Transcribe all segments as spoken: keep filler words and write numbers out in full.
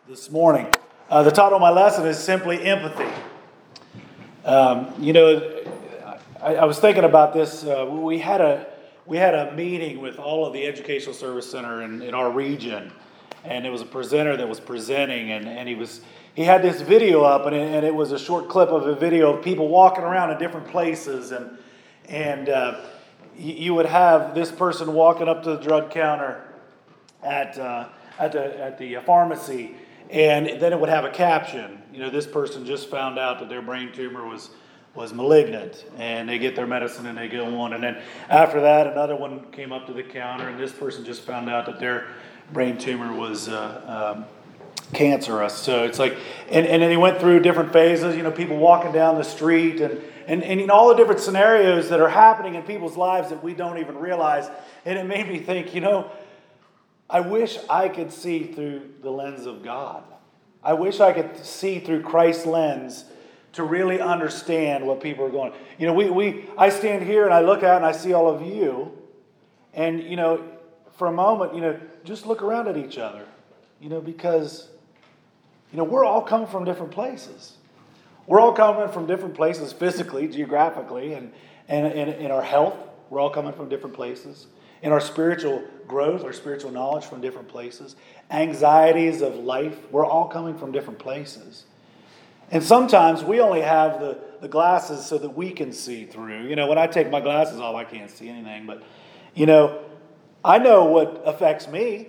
this morning. Uh, the title of my lesson is simply empathy. Um, you know, I, I was thinking about this. Uh, we had a we had a meeting with all of the Educational Service Center in, in our region, and it was a presenter that was presenting, and, and he was he had this video up, and it, and it was a short clip of a video of people walking around in different places, and and uh, you, you would have this person walking up to the drug counter at uh, at the at the pharmacy. And then it would have a caption, you know, this person just found out that their brain tumor was was malignant, and they get their medicine and they go on. And then after that, another one came up to the counter, and this person just found out that their brain tumor was uh, um, cancerous. So it's like, and, and then he went through different phases, you know, people walking down the street, and, and, and you know, all the different scenarios that are happening in people's lives that we don't even realize. And it made me think, you know, I wish I could see through the lens of God. I wish I could see through Christ's lens to really understand what people are going. You know, we we I stand here and I look out and I see all of you, and you know, for a moment, you know, just look around at each other, you know, because you know we're all coming from different places. We're all coming from different places physically, geographically, and and in, in our health, we're all coming from different places. In our spiritual growth, our spiritual knowledge from different places. Anxieties of life, we're all coming from different places. And sometimes we only have the, the glasses so that we can see through. You know, when I take my glasses off, I can't see anything. But, you know, I know what affects me.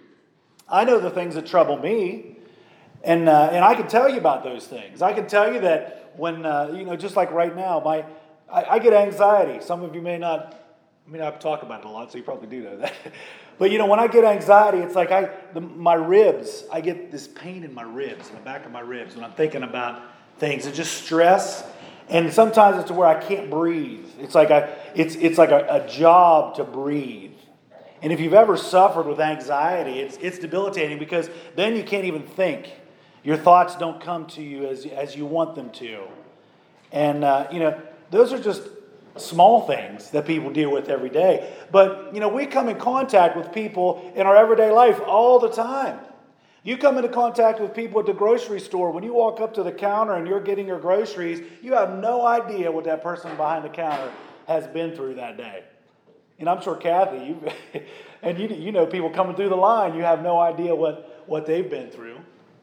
I know the things that trouble me. And uh, and I can tell you about those things. I can tell you that when, uh, you know, just like right now, my I, I get anxiety. Some of you may not I mean, I talk about it a lot, so you probably do know that. But, you know, when I get anxiety, it's like I, the, my ribs, I get this pain in my ribs, in the back of my ribs, when I'm thinking about things. It's just stress. And sometimes it's to where I can't breathe. It's like, I, it's, it's like a, a job to breathe. And if you've ever suffered with anxiety, it's, it's debilitating because then you can't even think. Your thoughts don't come to you as, as you want them to. And, uh, you know, those are just small things that people deal with every day. But, you know, we come in contact with people in our everyday life all the time. You come into contact with people at the grocery store. When you walk up to the counter and you're getting your groceries, you have no idea what that person behind the counter has been through that day. And I'm sure Kathy, you and you, you know people coming through the line, you have no idea what, what they've been through.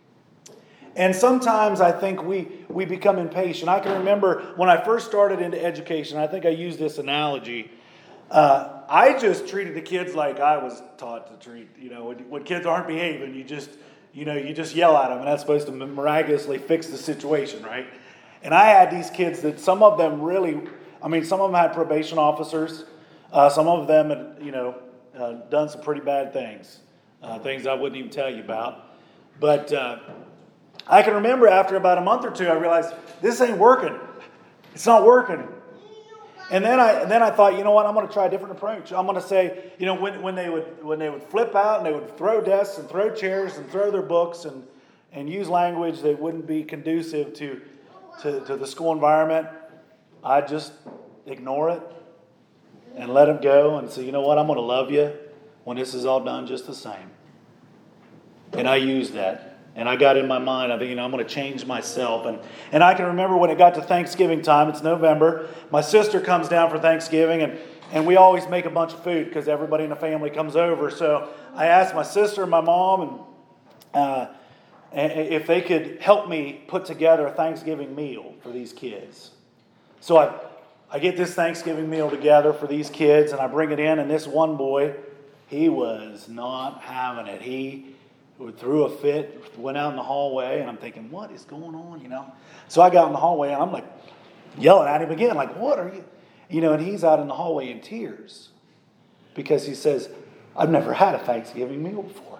And sometimes I think we, we become impatient. I can remember when I first started into education, I think I used this analogy. Uh, I just treated the kids like I was taught to treat. You know, when, when kids aren't behaving, you just, you know, you just yell at them, and that's supposed to miraculously fix the situation, right? And I had these kids that some of them really, I mean, some of them had probation officers. Uh, some of them had, you know, uh, done some pretty bad things, uh, things I wouldn't even tell you about. But uh, I can remember after about a month or two, I realized this ain't working. It's not working. And then I and then I thought, you know what? I'm going to try a different approach. I'm going to say, you know, when when they would when they would flip out and they would throw desks and throw chairs and throw their books and and use language that wouldn't be conducive to to, to the school environment, I'd just ignore it and let them go and say, you know what? I'm going to love you when this is all done just the same. And I used that. And I got in my mind, I think, you know, I'm going to change myself. And and I can remember when it got to Thanksgiving time, it's November, my sister comes down for Thanksgiving, and, and we always make a bunch of food because everybody in the family comes over. So I asked my sister and my mom and uh, if they could help me put together a Thanksgiving meal for these kids. So I, I get this Thanksgiving meal together for these kids, and I bring it in, and this one boy, he was not having it. He threw a fit, went out in the hallway, and I'm thinking, what is going on, you know? So I got in the hallway, and I'm like yelling at him again, like, what are you? You know, and he's out in the hallway in tears because he says, I've never had a Thanksgiving meal before.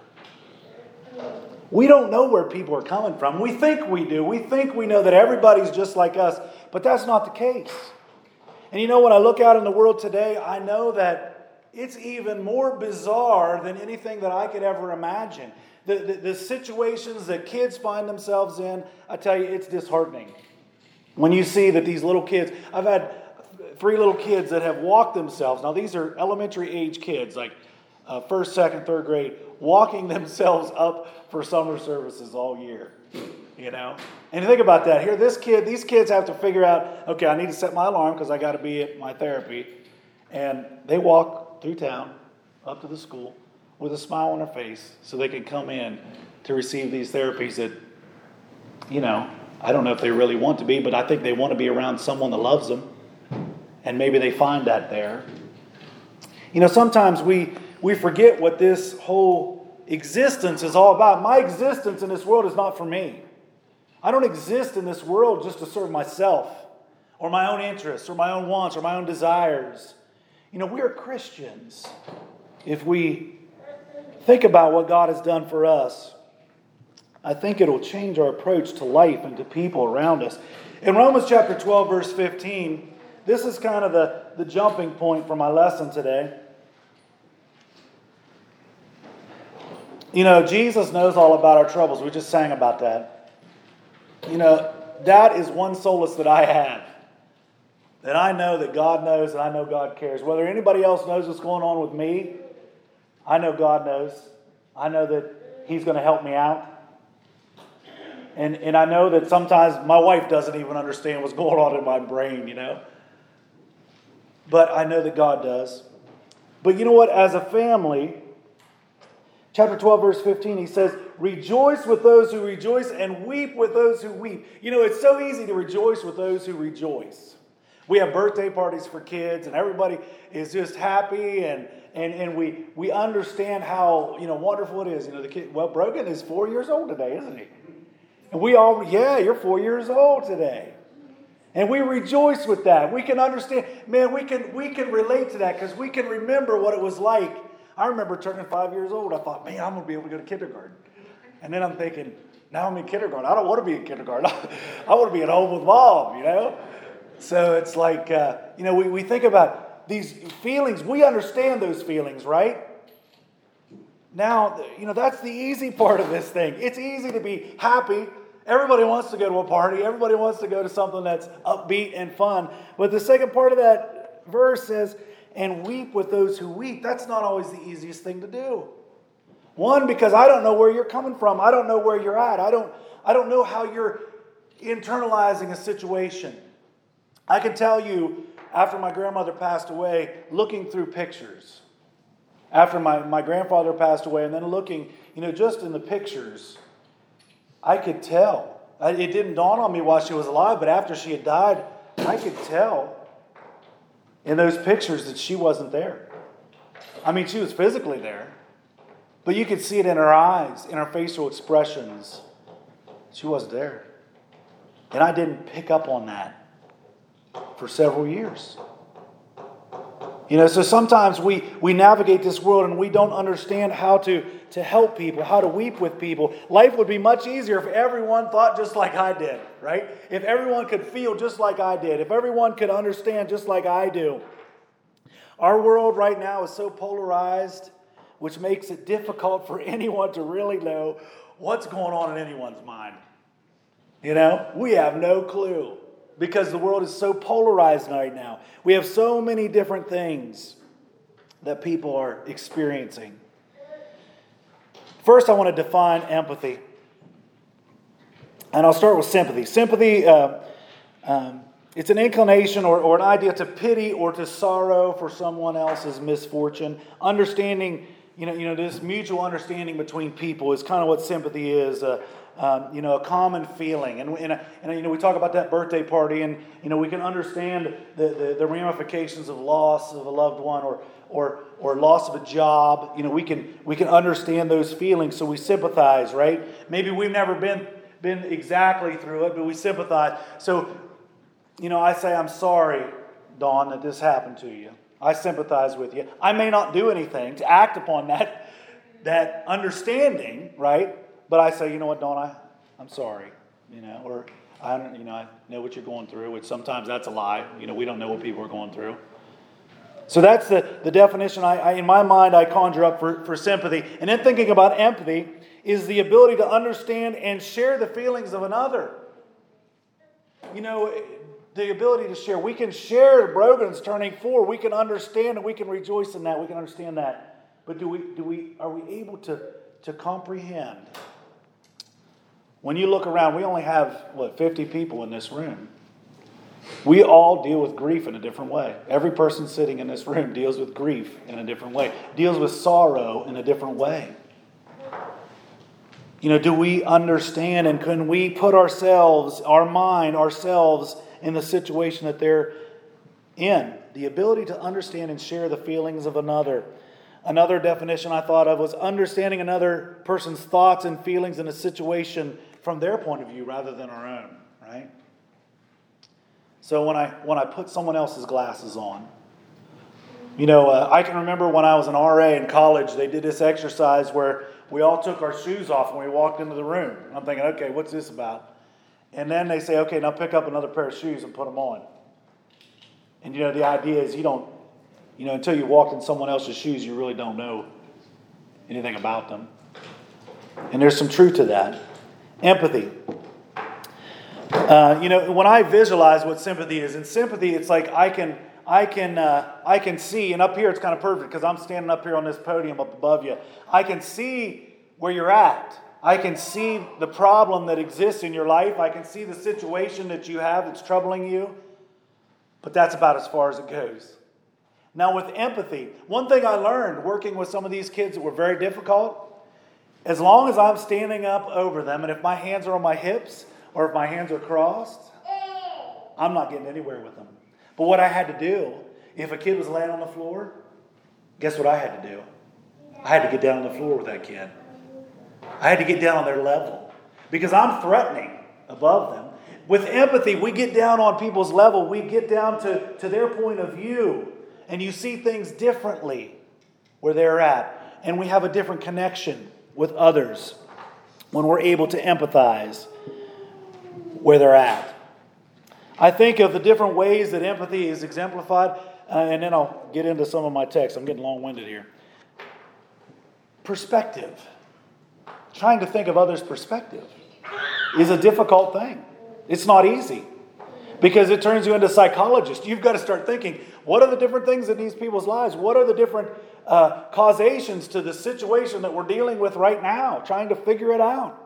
We don't know where people are coming from. We think we do. We think we know that everybody's just like us, but that's not the case. And you know, when I look out in the world today, I know that it's even more bizarre than anything that I could ever imagine. The, the, the situations that kids find themselves in, I tell you, it's disheartening. When you see that these little kids, I've had three little kids that have walked themselves. Now, these are elementary age kids, like uh, first, second, third grade, walking themselves up for summer services all year. You know? And think about that. Here, this kid, these kids have to figure out, okay, I need to set my alarm because I got to be at my therapy. And they walk through town up to the school with a smile on their face so they can come in to receive these therapies that, you know, I don't know if they really want to be, but I think they want to be around someone that loves them. And maybe they find that there. You know, sometimes we, we forget what this whole existence is all about. My existence in this world is not for me. I don't exist in this world just to serve myself or my own interests or my own wants or my own desires. You know, we are Christians. If we think about what God has done for us, I think it'll change our approach to life and to people around us. In Romans chapter twelve, verse fifteen, this is kind of the, the jumping point for my lesson today. You know, Jesus knows all about our troubles. We just sang about that. You know, that is one solace that I have. That I know that God knows and I know God cares. Whether anybody else knows what's going on with me, I know God knows. I know that He's going to help me out. And, and I know that sometimes my wife doesn't even understand what's going on in my brain, you know. But I know that God does. But you know what? As a family, chapter twelve, verse fifteen, he says, rejoice with those who rejoice and weep with those who weep. You know, it's so easy to rejoice with those who rejoice. We have birthday parties for kids and everybody is just happy and and, and we we understand how, you know, wonderful it is. You know, the kid, well, Brogan is four years old today, isn't he? And we all, yeah, you're four years old today. And we rejoice with that. We can understand, man, we can we can relate to that because we can remember what it was like. I remember turning five years old. I thought, man, I'm going to be able to go to kindergarten. And then I'm thinking, now I'm in kindergarten. I don't want to be in kindergarten. I want to be at home with mom, you know? So it's like, uh, you know, we, we think about these feelings. We understand those feelings, right? Now, you know, that's the easy part of this thing. It's easy to be happy. Everybody wants to go to a party. Everybody wants to go to something that's upbeat and fun. But the second part of that verse says, and weep with those who weep. That's not always the easiest thing to do. One, because I don't know where you're coming from. I don't know where you're at. I don't, I don't know how you're internalizing a situation. I can tell you, after my grandmother passed away, looking through pictures. After my, my grandfather passed away, and then looking, you know, just in the pictures, I could tell. It didn't dawn on me while she was alive, but after she had died, I could tell in those pictures that she wasn't there. I mean, she was physically there, but you could see it in her eyes, in her facial expressions. She wasn't there. And I didn't pick up on that for several years. You know, so sometimes we, we navigate this world and we don't understand how to, to help people, how to weep with people. Life would be much easier if everyone thought just like I did, right? If everyone could feel just like I did. If everyone could understand just like I do. Our world right now is so polarized, which makes it difficult for anyone to really know what's going on in anyone's mind. You know, we have no clue. Because the world is so polarized right now. We have so many different things that people are experiencing. First, I want to define empathy. And I'll start with sympathy. Sympathy, uh, um, it's an inclination or, or an idea to pity or to sorrow for someone else's misfortune. Understanding, you know, you know, this mutual understanding between people is kind of what sympathy is. Uh, Um, you know, a common feeling. And, and, and, you know, we talk about that birthday party and, you know, we can understand the, the, the ramifications of loss of a loved one or, or, or loss of a job. You know, we can, we can understand those feelings, so we sympathize, right? Maybe we've never been, been exactly through it, but we sympathize. So, you know, I say, I'm sorry, Dawn, that this happened to you. I sympathize with you. I may not do anything to act upon that, that understanding, right? But I say, you know what, Dawn, I, I'm sorry, you know, or I don't, you know, I know what you're going through, which sometimes that's a lie. You know, we don't know what people are going through. So that's the, the definition I, I, in my mind, I conjure up for, for sympathy. And then thinking about empathy is the ability to understand and share the feelings of another. You know, the ability to share. We can share Brogan's turning four. We can understand and we can rejoice in that. We can understand that. But do we, do we, are we able to, to comprehend? When you look around, we only have, what, fifty people in this room. We all deal with grief in a different way. Every person sitting in this room deals with grief in a different way, deals with sorrow in a different way. You know, do we understand, and can we put ourselves, our mind, ourselves in the situation that they're in? The ability to understand and share the feelings of another. Another definition I thought of was understanding another person's thoughts and feelings in a situation from their point of view rather than our own, right? So when I when I put someone else's glasses on, you know, uh, I can remember when I was an R A in college, they did this exercise where we all took our shoes off when we walked into the room. I'm thinking, okay, what's this about? And then they say, okay, now pick up another pair of shoes and put them on. And you know, the idea is you don't, you know, until you walk in someone else's shoes, you really don't know anything about them. And there's some truth to that. Empathy. Uh, you know, when I visualize what sympathy is, in sympathy, it's like I can, I can, uh, I can see, and up here it's kind of perfect because I'm standing up here on this podium up above you. I can see where you're at. I can see the problem that exists in your life. I can see the situation that you have that's troubling you. But that's about as far as it goes. Now with empathy, one thing I learned working with some of these kids that were very difficult, as long as I'm standing up over them, and if my hands are on my hips, or if my hands are crossed, I'm not getting anywhere with them. But what I had to do, if a kid was laying on the floor, guess what I had to do? I had to get down on the floor with that kid. I had to get down on their level. Because I'm threatening above them. With empathy, we get down on people's level. We get down to, to their point of view. And you see things differently where they're at. And we have a different connection with others when we're able to empathize where they're at. I think of the different ways that empathy is exemplified, uh, and then I'll get into some of my text. I'm getting long-winded here. Perspective. Trying to think of others' perspective is a difficult thing. It's not easy because it turns you into a psychologist. You've got to start thinking, what are the different things in these people's lives? What are the different uh, causations to the situation that we're dealing with right now? Trying to figure it out.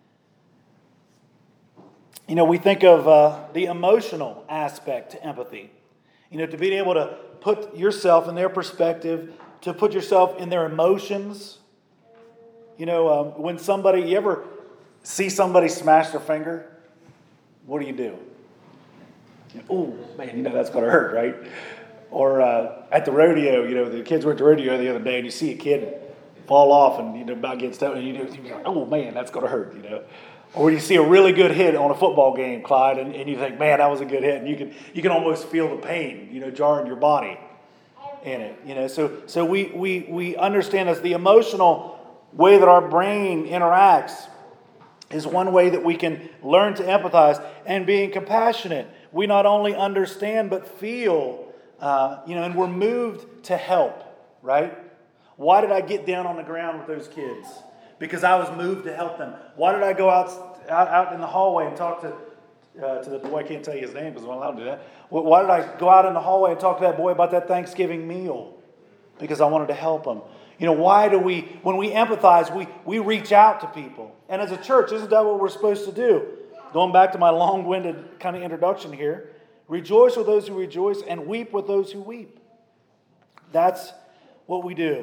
You know, we think of uh, the emotional aspect to empathy. You know, to be able to put yourself in their perspective, to put yourself in their emotions. You know, um, when somebody, you ever see somebody smash their finger? What do you do? Oh, man, you know that's going to hurt, right? Or uh, at the rodeo, you know, the kids were at the rodeo the other day, and you see a kid fall off and, you know, about getting stuck, and you do, you're like, oh, man, that's going to hurt, you know. Or you see a really good hit on a football game, Clyde, and, and you think, man, that was a good hit. And you can you can almost feel the pain, you know, jarring your body in it. You know, so so we we we understand as the emotional way that our brain interacts is one way that we can learn to empathize. And being compassionate, we not only understand but feel, uh, you know, and we're moved to help, right? Why did I get down on the ground with those kids? Because I was moved to help them. Why did I go out out, out in the hallway and talk to uh, to the boy? I can't tell you his name because I'm not allowed to do that. Why did I go out in the hallway and talk to that boy about that Thanksgiving meal? Because I wanted to help him. You know, why do we, when we empathize, we, we reach out to people. And as a church, isn't that what we're supposed to do? Going back to my long-winded kind of introduction here. Rejoice with those who rejoice and weep with those who weep. That's what we do.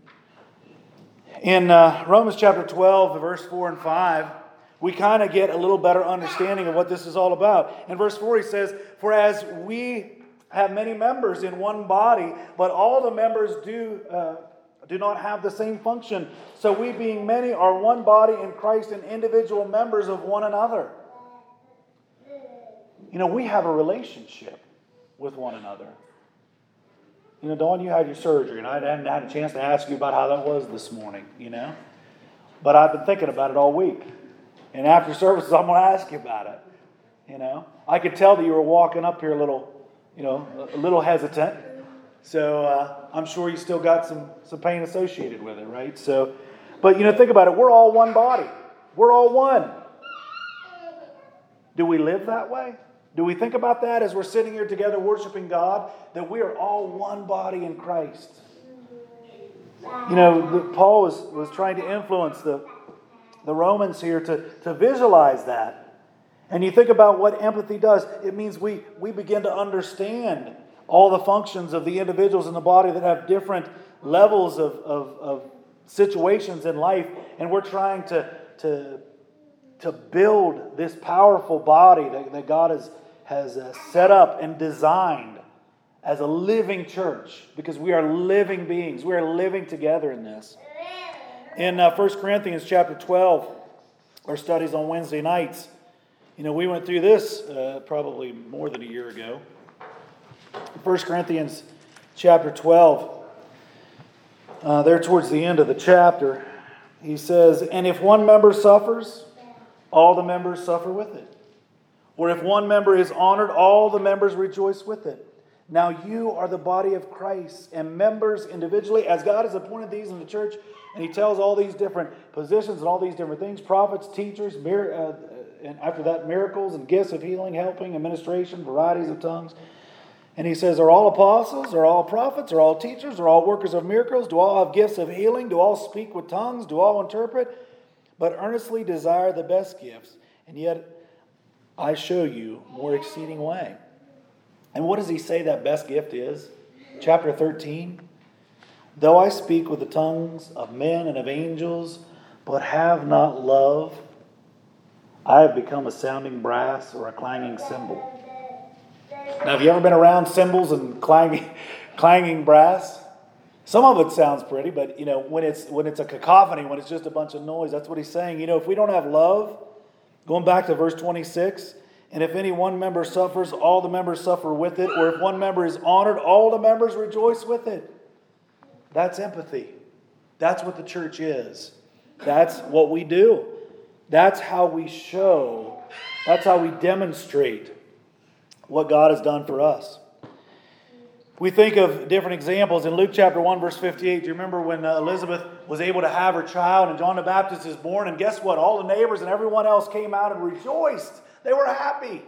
In uh, Romans chapter twelve, verse four and five, we kind of get a little better understanding of what this is all about. In verse four, he says, "For as we have many members in one body, but all the members do uh, do not have the same function, so we being many are one body in Christ and individual members of one another." You know, we have a relationship with one another. You know, Dawn, you had your surgery, and I hadn't had a chance to ask you about how that was this morning, you know. But I've been thinking about it all week. And after services, I'm going to ask you about it, you know. I could tell that you were walking up here a little, you know, a little hesitant. So uh, I'm sure you still got some, some pain associated with it, right? So, but, you know, think about it. We're all one body. We're all one. Do we live that way? Do we think about that as we're sitting here together worshiping God? That we are all one body in Christ. You know, the, Paul was, was trying to influence the, the Romans here to, to visualize that. And you think about what empathy does. It means we, we begin to understand all the functions of the individuals in the body that have different levels of, of, of situations in life. And we're trying to, to, to build this powerful body that, that God has, has uh, set up and designed as a living church, because we are living beings. We are living together in this. In uh, First Corinthians chapter twelve, our studies on Wednesday nights, you know, we went through this uh, probably more than a year ago. First Corinthians chapter twelve, uh, there towards the end of the chapter, he says, "And if one member suffers, all the members suffer with it. Or if one member is honored, all the members rejoice with it. Now you are the body of Christ, and members individually, as God has appointed these in the church." And he tells all these different positions and all these different things: prophets, teachers, mir- uh, and after that, miracles and gifts of healing, helping, administration, varieties of tongues. And he says, "Are all apostles? Are all prophets? Are all teachers? Are all workers of miracles? Do all have gifts of healing? Do all speak with tongues? Do all interpret? But earnestly desire the best gifts. And yet I show you more exceeding way." And what does he say that best gift is? Chapter thirteen. "Though I speak with the tongues of men and of angels, but have not love, I have become a sounding brass or a clanging cymbal." Now, have you ever been around cymbals and clanging, clanging brass? Some of it sounds pretty, but you know, when it's when it's a cacophony, when it's just a bunch of noise, that's what he's saying. You know, if we don't have love, going back to verse twenty-six, "And if any one member suffers, all the members suffer with it. Or if one member is honored, all the members rejoice with it." That's empathy. That's what the church is. That's what we do. That's how we show, that's how we demonstrate what God has done for us. We think of different examples. In Luke chapter one, verse fifty-eight, do you remember when uh, Elizabeth was able to have her child and John the Baptist is born? And guess what? All the neighbors and everyone else came out and rejoiced. They were happy.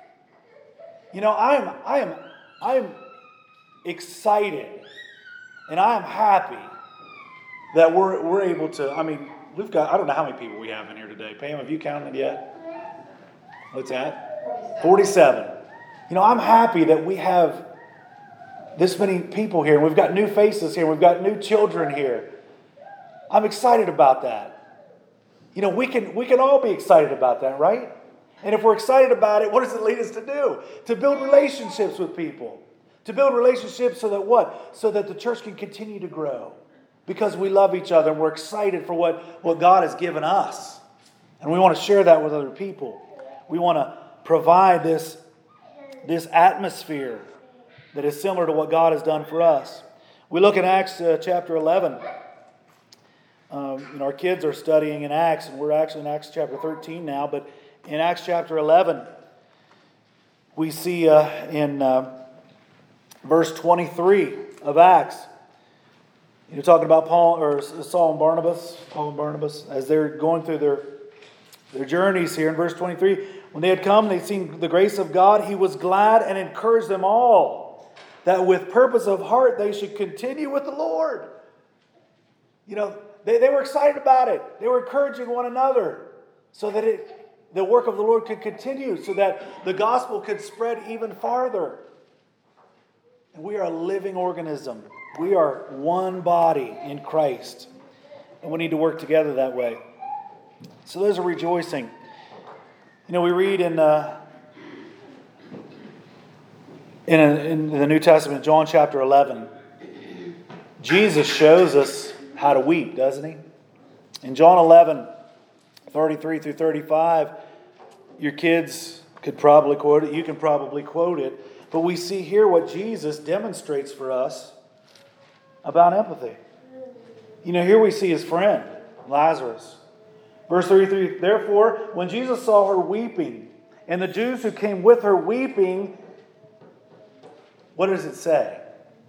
You know, I am, I am, I am excited and I am happy that we're we're able to. I mean, we've got, I don't know how many people we have in here today. Pam, have you counted yet? What's that? forty-seven. You know, I'm happy that we have this many people here. We've got new faces here. We've got new children here. I'm excited about that. You know, we can we can all be excited about that, right? And if we're excited about it, what does it lead us to do? To build relationships with people. To build relationships so that what? So that the church can continue to grow. Because we love each other and we're excited for what, what God has given us. And we want to share that with other people. We want to provide this, this atmosphere that is similar to what God has done for us. We look in Acts uh, chapter eleven. Um, and our kids are studying in Acts, and we're actually in Acts chapter thirteen now. But in Acts chapter eleven, we see uh, in uh, verse twenty-three of Acts, you're talking about Paul or Saul and Barnabas, Paul and Barnabas, as they're going through their their journeys here. In verse twenty-three, when they had come, they'd seen the grace of God. He was glad and encouraged them all that with purpose of heart they should continue with the Lord. You know, they, they were excited about it. They were encouraging one another so that it, the work of the Lord could continue, so that the gospel could spread even farther. And we are a living organism. We are one body in Christ. And we need to work together that way. So there's a rejoicing. You know, we read in... Uh, In, a, in the New Testament, John chapter eleven, Jesus shows us how to weep, doesn't he? In John eleven, thirty-three through thirty-five, your kids could probably quote it, you can probably quote it, but we see here what Jesus demonstrates for us about empathy. You know, here we see his friend, Lazarus. Verse thirty-three, therefore, when Jesus saw her weeping, and the Jews who came with her weeping, what does it say?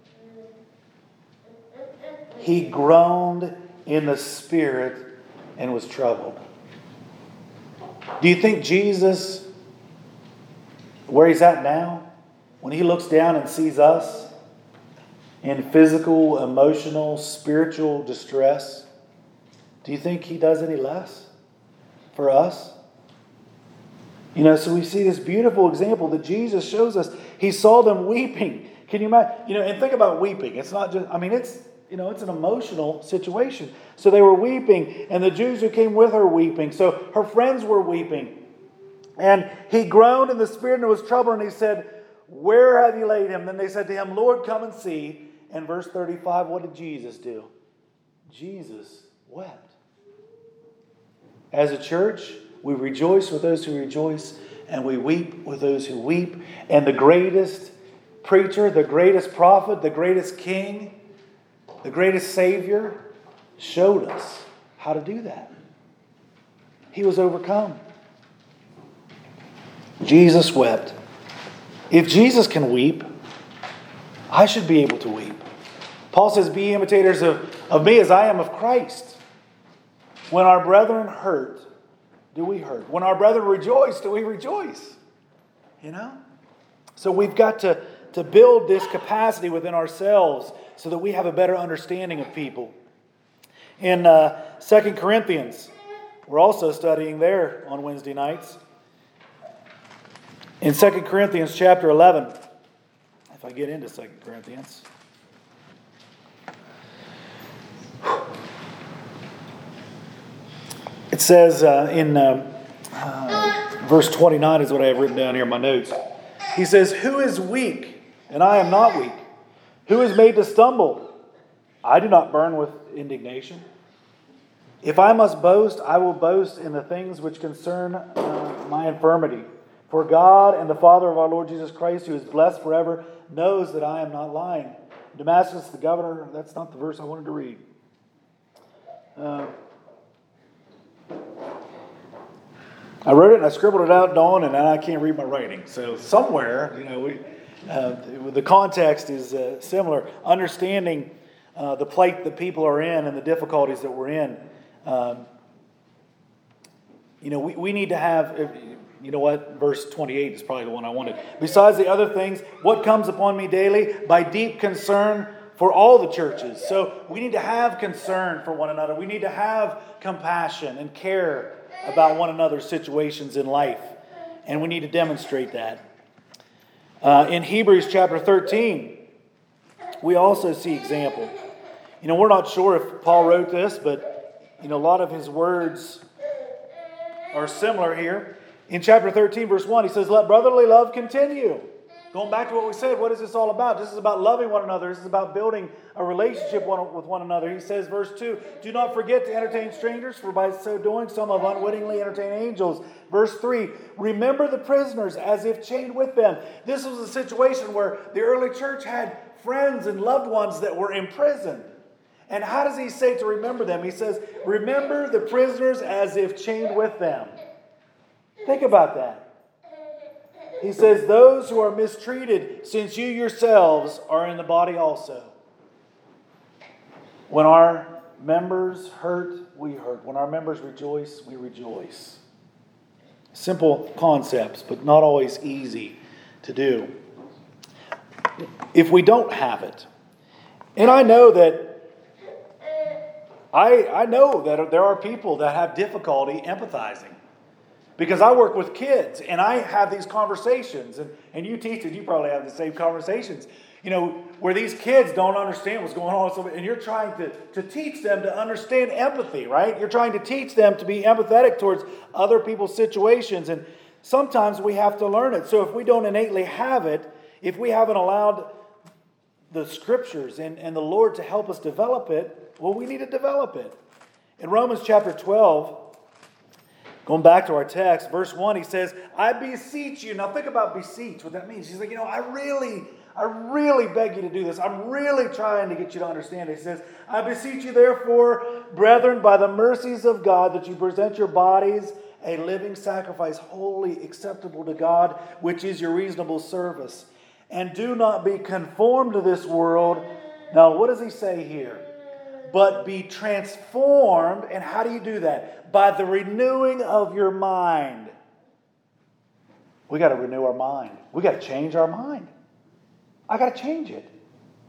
He groaned in the spirit and was troubled. Do you think Jesus, where he's at now, when he looks down and sees us, in physical, emotional, spiritual distress, do you think He does any less for us? You know, so we see this beautiful example that Jesus shows us. He saw them weeping. Can you imagine? You know, and think about weeping. It's not just, I mean, it's, you know, it's an emotional situation. So they were weeping, and the Jews who came with her weeping. So her friends were weeping. And he groaned in the spirit and was troubled, and he said, "Where have you laid him?" Then they said to him, "Lord, come and see." And verse thirty-five, what did Jesus do? Jesus wept. As a church, we rejoice with those who rejoice, and we weep with those who weep. And the greatest preacher, the greatest prophet, the greatest king, the greatest Savior showed us how to do that. He was overcome. Jesus wept. If Jesus can weep, I should be able to weep. Paul says, "Be imitators of, of me as I am of Christ." When our brethren hurt, do we hurt? When our brethren rejoice, do we rejoice? You know? So we've got to, to build this capacity within ourselves so that we have a better understanding of people. In uh, Second Corinthians, we're also studying there on Wednesday nights. In Second Corinthians chapter eleven, if I get into Second Corinthians, it says uh, in uh, uh, verse twenty-nine is what I have written down here in my notes. He says, "Who is weak, and I am not weak? Who is made to stumble? I do not burn with indignation. If I must boast, I will boast in the things which concern uh, my infirmity. For God and the Father of our Lord Jesus Christ, who is blessed forever, knows that I am not lying." Damascus, the governor, that's not the verse I wanted to read. Uh, I wrote it and I scribbled it out, Dawn, and now I can't read my writing. So somewhere, you know, we, uh, the context is uh, similar. Understanding uh, the plight that people are in and the difficulties that we're in. Um, you know, we, we need to have... You know what? Verse twenty-eight is probably the one I wanted. "Besides the other things, what comes upon me daily? By deep concern for all the churches." So we need to have concern for one another. We need to have compassion and care about one another's situations in life. And we need to demonstrate that. Uh, in Hebrews chapter thirteen, we also see example. You know, we're not sure if Paul wrote this, but, you know, a lot of his words are similar here. In chapter thirteen, verse one, he says, "Let brotherly love continue." Going back to what we said, what is this all about? This is about loving one another. This is about building a relationship one, with one another. He says, verse two, "Do not forget to entertain strangers, for by so doing some have unwittingly entertained angels." Verse three, "Remember the prisoners as if chained with them." This was a situation where the early church had friends and loved ones that were imprisoned. And how does he say to remember them? He says, "Remember the prisoners as if chained with them." Think about that. He says, "Those who are mistreated, since you yourselves are in the body also." When our members hurt, we hurt. When our members rejoice, we rejoice. Simple concepts, but not always easy to do. If we don't have it, and I know that I, I know that there are people that have difficulty empathizing. Because I work with kids, and I have these conversations, and, and you teach it, you probably have the same conversations, you know, where these kids don't understand what's going on, and you're trying to, to teach them to understand empathy, right? You're trying to teach them to be empathetic towards other people's situations, and sometimes we have to learn it. So if we don't innately have it, if we haven't allowed the Scriptures and, and the Lord to help us develop it, well, we need to develop it. In Romans chapter twelve, going back to our text, verse one, he says, "I beseech you." Now think about beseech, what that means. He's like, you know, I really, I really beg you to do this. I'm really trying to get you to understand it. He says, "I beseech you therefore, brethren, by the mercies of God, that you present your bodies a living sacrifice, wholly acceptable to God, which is your reasonable service. And do not be conformed to this world." Now, what does he say here? "But be transformed." And how do you do that? "By the renewing of your mind." We got to renew our mind. We got to change our mind. I got to change it.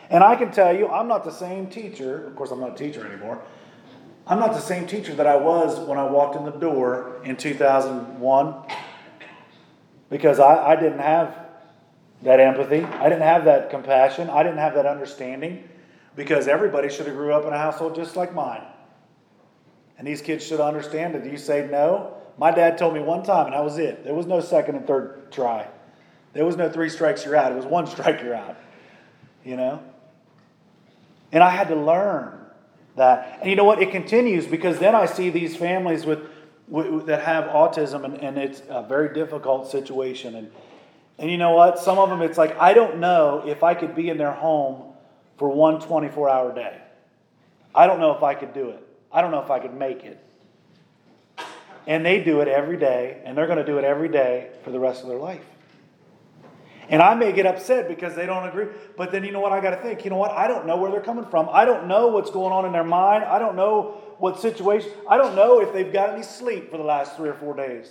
And I can tell you, I'm not the same teacher. Of course, I'm not a teacher anymore. I'm not the same teacher that I was when I walked in the door in two thousand one. Because I, I didn't have that empathy. I didn't have that compassion. I didn't have that understanding. Because everybody should have grew up in a household just like mine. And these kids should understand it. You say no. My dad told me one time, and that was it. There was no second and third try. There was no three strikes, you're out. It was one strike, you're out. You know? And I had to learn that. And you know what? It continues, because then I see these families with, with that have autism, and, and it's a very difficult situation. And, and you know what? Some of them, it's like, I don't know if I could be in their home for one twenty-four hour day. I don't know if I could do it. I don't know if I could make it. And they do it every day, and they're going to do it every day for the rest of their life. And I may get upset because they don't agree. But then you know what? I got to think, you know what? I don't know where they're coming from. I don't know what's going on in their mind. I don't know what situation. I don't know if they've got any sleep for the last three or four days.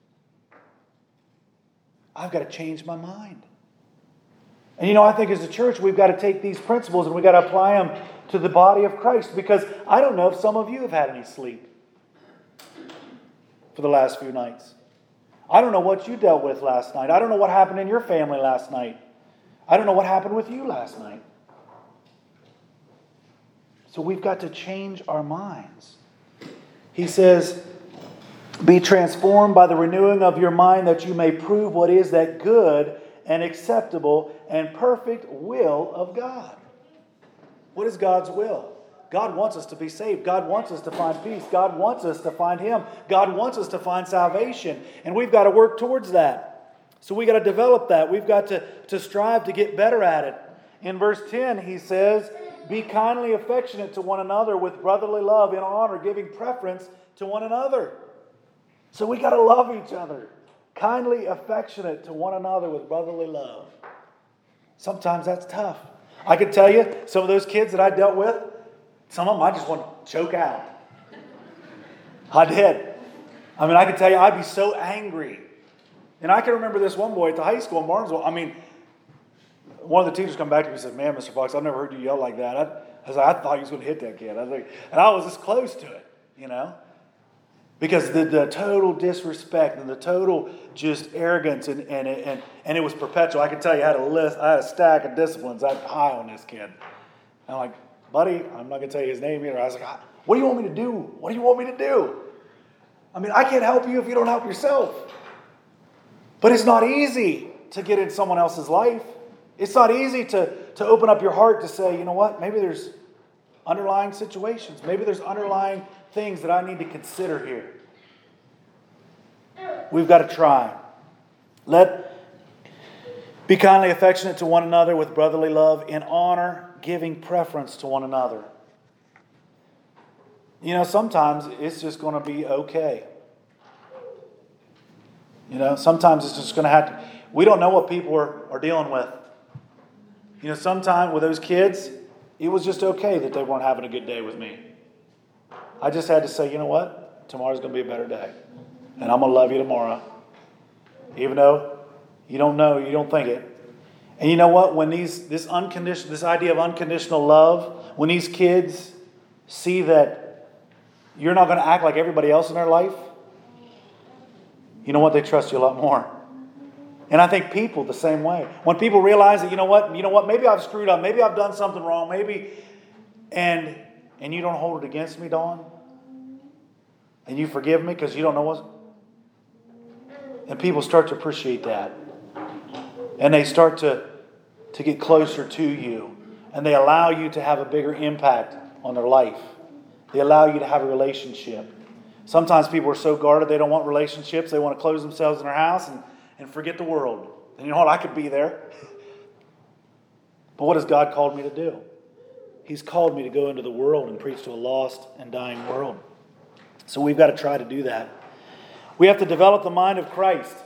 I've got to change my mind. And you know, I think as a church, we've got to take these principles and we've got to apply them to the body of Christ. Because I don't know if some of you have had any sleep for the last few nights. I don't know what you dealt with last night. I don't know what happened in your family last night. I don't know what happened with you last night. So we've got to change our minds. He says, be transformed by the renewing of your mind, that you may prove what is that good and acceptable and perfect will of God. What is God's will? God wants us to be saved. God wants us to find peace. God wants us to find Him. God wants us to find salvation. And we've got to work towards that. So we've got to develop that. We've got to, to strive to get better at it. In verse ten, he says, be kindly affectionate to one another with brotherly love, in honor, giving preference to one another. So we got to love each other. Kindly affectionate to one another with brotherly love. Sometimes that's tough. I can tell you, some of those kids that I dealt with, some of them I just want to choke out. I did. I mean, I can tell you, I'd be so angry. And I can remember this one boy at the high school in Martinsville. I mean, one of the teachers come back to me and said, man, Mister Fox, I've never heard you yell like that. I, I was like, I thought he was going to hit that kid. I was like, and I was this close to it, you know. Because the, the total disrespect and the total just arrogance, and, and, and, and it was perpetual. I can tell you, I had a list, I had a stack of disciplines I high on this kid. And I'm like, buddy, I'm not going to tell you his name either. I was like, what do you want me to do? What do you want me to do? I mean, I can't help you if you don't help yourself. But it's not easy to get in someone else's life. It's not easy to, to open up your heart to say, you know what, maybe there's underlying situations. Maybe there's underlying things that I need to consider here. We've got to try. Let be kindly affectionate to one another with brotherly love, in honor, giving preference to one another. You know, sometimes it's just going to be okay. You know, sometimes it's just going to have to. We don't know what people are, are dealing with. You know, sometimes with those kids, it was just okay that they weren't having a good day with me. I just had to say, you know what? Tomorrow's going to be a better day. And I'm going to love you tomorrow. Even though you don't know, you don't think it. And you know what? When these this unconditional, this idea of unconditional love, when these kids see that you're not going to act like everybody else in their life, you know what? They trust you a lot more. And I think people the same way. When people realize that, you know what? You know what? Maybe I've screwed up. Maybe I've done something wrong. Maybe, and and you don't hold it against me, Dawn. And you forgive me because you don't know what. And people start to appreciate that. And they start to, to get closer to you. And they allow you to have a bigger impact on their life. They allow you to have a relationship. Sometimes people are so guarded they don't want relationships. They want to close themselves in their house and, and forget the world. And you know what? I could be there. But what has God called me to do? He's called me to go into the world and preach to a lost and dying world. So we've got to try to do that. We have to develop the mind of Christ.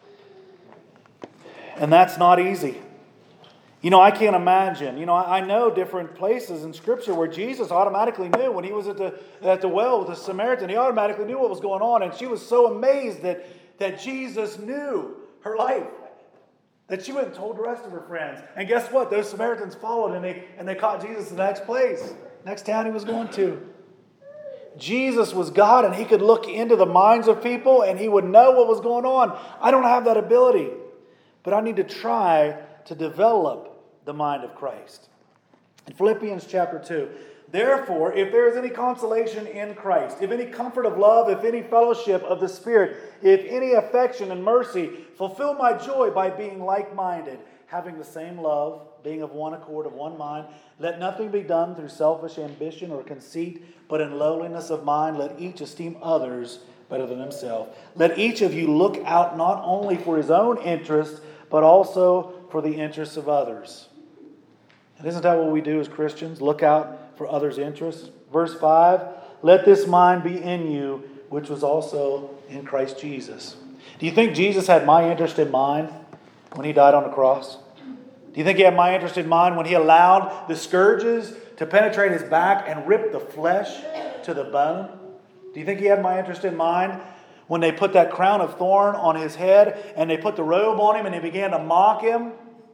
And that's not easy. You know, I can't imagine. You know, I know different places in Scripture where Jesus automatically knew when he was at the at the well with the Samaritan. He automatically knew what was going on. And she was so amazed that, that Jesus knew her life. That she went and told the rest of her friends. And guess what? Those Samaritans followed and they, and they caught Jesus in the next place, next town he was going to. Jesus was God and he could look into the minds of people and he would know what was going on. I don't have that ability, but I need to try to develop the mind of Christ. In Philippians chapter two, therefore, if there is any consolation in Christ, if any comfort of love, if any fellowship of the Spirit, if any affection and mercy, fulfill my joy by being like-minded, having the same love, being of one accord, of one mind. Let nothing be done through selfish ambition or conceit, but in lowliness of mind, let each esteem others better than himself. Let each of you look out not only for his own interest, but also for the interests of others. And isn't that what we do as Christians? Look out for others' interests. Verse five, let this mind be in you, which was also in Christ Jesus. Do you think Jesus had my interest in mind when he died on the cross? Do you think he had my interest in mind when he allowed the scourges to penetrate his back and rip the flesh to the bone? Do you think he had my interest in mind when they put that crown of thorn on his head and they put the robe on him and they began to mock him?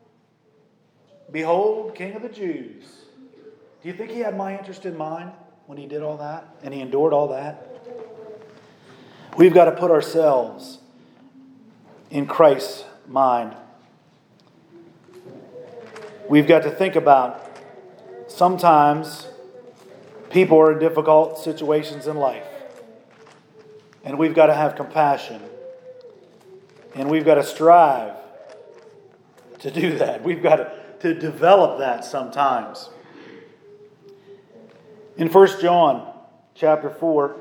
Behold, King of the Jews. Do you think he had my interest in mind when he did all that and he endured all that? We've got to put ourselves in Christ's mind. We've got to think about sometimes people are in difficult situations in life. And we've got to have compassion. And we've got to strive to do that. We've got to, to develop that sometimes. In First John chapter four,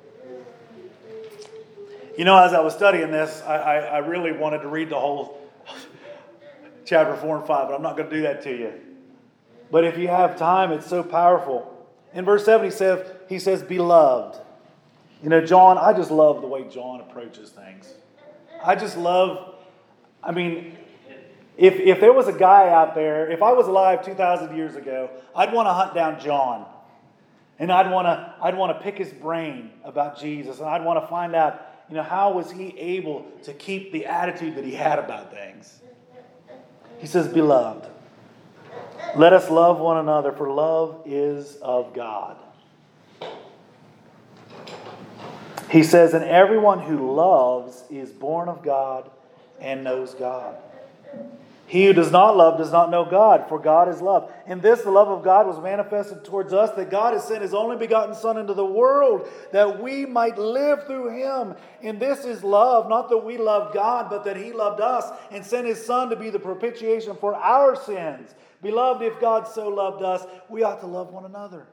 you know, as I was studying this, I, I, I really wanted to read the whole chapter four and five, but I'm not going to do that to you. But if you have time, it's so powerful. In verse seven, he says, he says, beloved. You know, John, I just love the way John approaches things. I just love, I mean, if if there was a guy out there, if I was alive two thousand years ago, I'd want to hunt down John. And I'd want to I'd want to pick his brain about Jesus. And I'd want to find out, you know, how was he able to keep the attitude that he had about things? He says, beloved, let us love one another, for love is of God. He says, and everyone who loves is born of God and knows God. He who does not love does not know God, for God is love. In this, the love of God was manifested towards us, that God has sent his only begotten Son into the world, that we might live through him. And this is love, not that we loved God, but that he loved us and sent his Son to be the propitiation for our sins. Beloved, if God so loved us, we ought to love one another.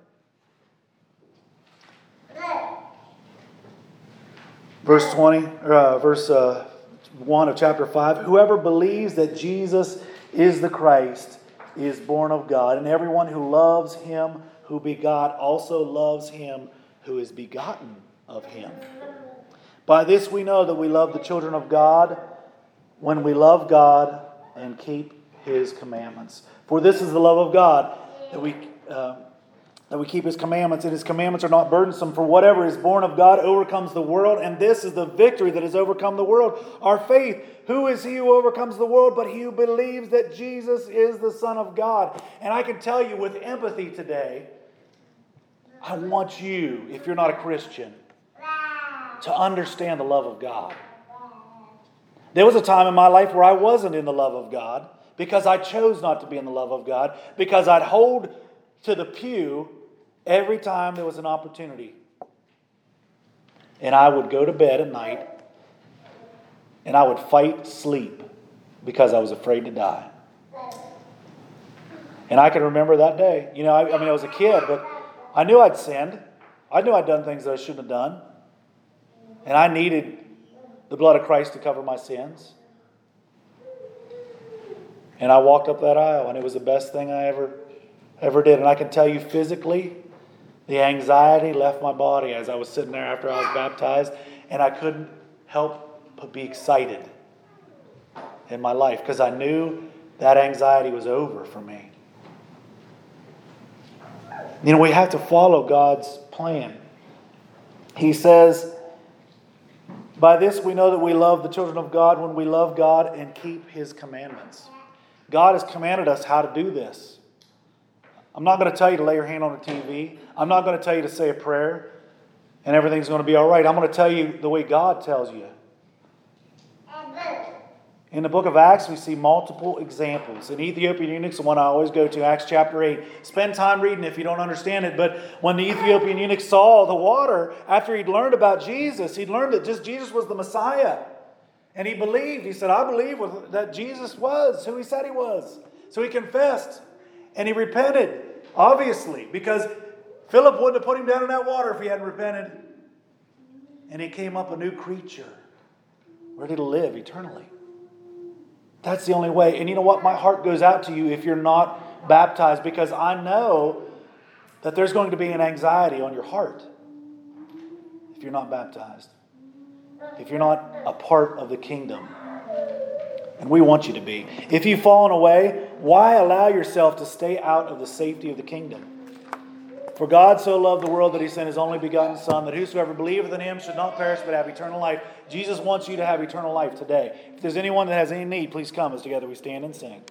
Verse twenty, uh, verse uh, one of chapter five. Whoever believes that Jesus is the Christ is born of God, and everyone who loves him who begot also loves him who is begotten of him. By this we know that we love the children of God, when we love God and keep his commandments. For this is the love of God, that we uh, that we keep his commandments, and his commandments are not burdensome. For whatever is born of God overcomes the world, and this is the victory that has overcome the world, our faith. Who is he who overcomes the world but he who believes that Jesus is the Son of God? And I can tell you with empathy today, I want you, if you're not a Christian, to understand the love of God. There was a time in my life where I wasn't in the love of God, because I chose not to be in the love of God, because I'd hold to the pew every time there was an opportunity. And I would go to bed at night and I would fight sleep because I was afraid to die. And I can remember that day. You know, I, I mean, I was a kid, but I knew I'd sinned. I knew I'd done things that I shouldn't have done. And I needed the blood of Christ to cover my sins. And I walked up that aisle, and it was the best thing I ever, ever did. And I can tell you physically, the anxiety left my body as I was sitting there after I was baptized, and I couldn't help but be excited in my life because I knew that anxiety was over for me. You know, we have to follow God's plan. He says, By this we know that we love the children of God when we love God and keep His commandments. God has commanded us how to do this. I'm not going to tell you to lay your hand on the T V. I'm not going to tell you to say a prayer and everything's going to be all right. I'm going to tell you the way God tells you. In the book of Acts, we see multiple examples. An Ethiopian eunuch's the one I always go to, Acts chapter eight. Spend time reading if you don't understand it. But when the Ethiopian eunuch saw the water, after he'd learned about Jesus, he'd learned that just Jesus was the Messiah. And he believed. He said, I believe that Jesus was who He said He was. So he confessed. And he repented, obviously, because Philip wouldn't have put him down in that water if he hadn't repented. And he came up a new creature, ready to live eternally. That's the only way. And you know what? My heart goes out to you if you're not baptized, because I know that there's going to be an anxiety on your heart if you're not baptized, if you're not a part of the kingdom. And we want you to be. If you've fallen away, why allow yourself to stay out of the safety of the kingdom? For God so loved the world that He sent His only begotten Son, that whosoever believeth in Him should not perish but have eternal life. Jesus wants you to have eternal life today. If there's anyone that has any need, please come as together we stand and sing.